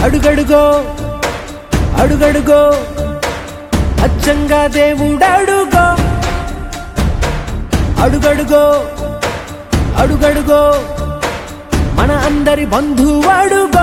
అడుగడుగో అడుగడుగో అచ్చంగా దేవుడడుగో అడుగడుగో అడుగడుగో మన అందరి బంధువడుగో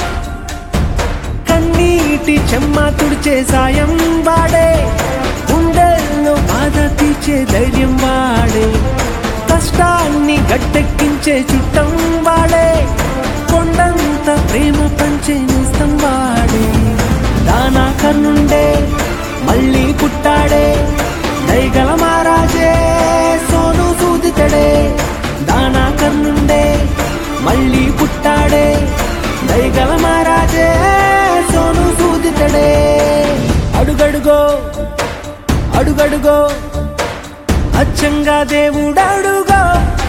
కన్నీటి చెమ్మ తుడిచే సాయం వాడే గుండెల్లో బాధ తీర్చే ధైర్యం వాడే కష్టాన్ని గట్టెక్కించే చుట్టం వాడే కొండంత ప్రేమ పంచే నేస్తం వాడే దానా కర్ణుండే మళ్ళీ పుట్టాడే దయగల మహారాజే సోను సూదితడే దానా కర్ణుండే మళ్ళీ పుట్టాడే దయగల మహారాజే సోను సూదితడే అడుగడుగో అడుగడుగో అచ్చంగా దేవుడడుగో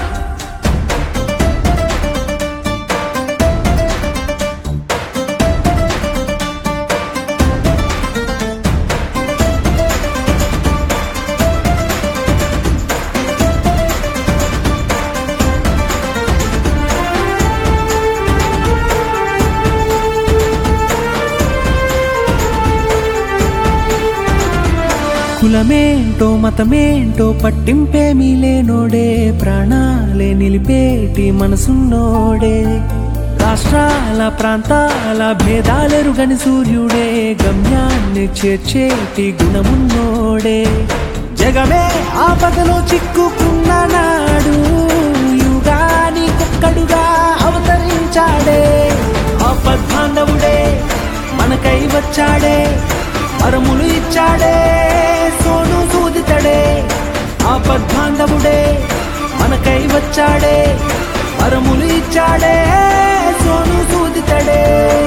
కులమేంటో మతమేంటో పట్టింపేమీ లేనోడే ప్రాణాలే నిలిపేటి మనసున్నోడే రాష్ట్రాల ప్రాంతాల భేదాలెరుగని సూర్యుడే గమ్యాన్ని చేర్చేటి గుణమున్నోడే జగమే ఆపదలో చిక్కుకున్న నాడు యుగానికొక్కడుగా అవతరించాడే ఆపద్బాంధవుడే మనకై వచ్చాడే వరములు ఇచ్చాడే సోను సూదితడే ఆపద్బాంధవుడే మనకై వచ్చాడే వరములు ఇచ్చాడే సోను సూదితడే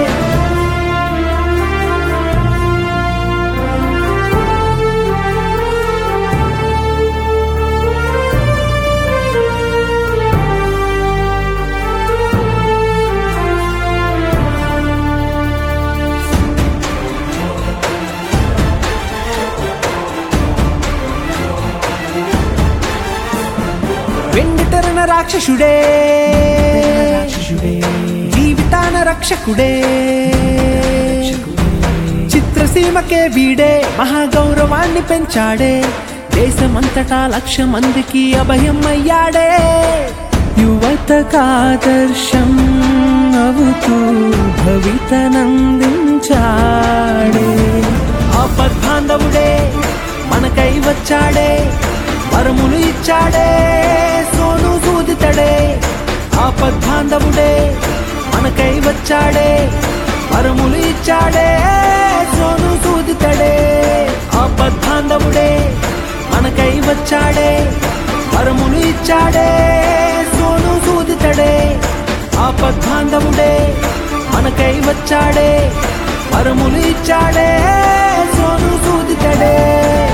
వెండితెరన రాక్షసుడే జీవితాన రక్షకుడే చిత్రసీమకే వీడే మహాగౌరవాన్ని పెంచాడే దేశమంతటా 1,00,000 మందికి అభయం అయ్యాడే యువతకాదర్శం అవుతూ భవితనందించాడే ఆపద్బాంధవుడే మనకై వచ్చాడే వరములు ఇచ్చాడే సోను సూదితడే ఆపద్బాంధవుడే మనకై వచ్చాడే వరములు ఇచ్చాడే సోను సూదితడే ఆపద్బాంధవుడే మనకై వచ్చాడే వరములు ఇచ్చాడే సోను సూదితడే ఆపద్బాంధవుడే మనకై వచ్చాడే వరములు ఇచ్చాడే సోను సూదితడే